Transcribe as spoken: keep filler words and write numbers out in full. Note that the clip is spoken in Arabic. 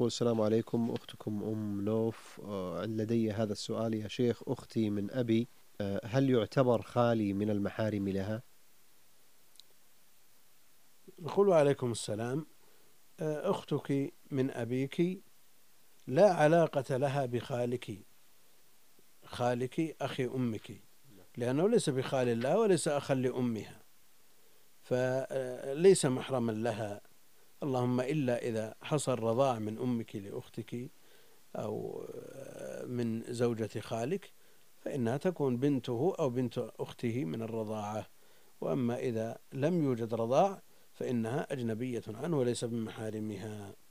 تقول: السلام عليكم، أختكم أم نوف. آه، لدي هذا السؤال يا شيخ: أختي من أبي، آه، هل يعتبر خالي من المحارم لها؟ نقول عليكم السلام. أختك من أبيك لا علاقة لها بخالك، خالك أخي أمك، لأنه ليس بخال الله وليس أخا لأمها، فليس محرما لها، اللهم إلا إذا حصل رضاع من أمك لأختك أو من زوجة خالك، فإنها تكون بنته أو بنت أخته من الرضاعة. وأما إذا لم يوجد رضاع فإنها أجنبية عنه وليس من محارمها.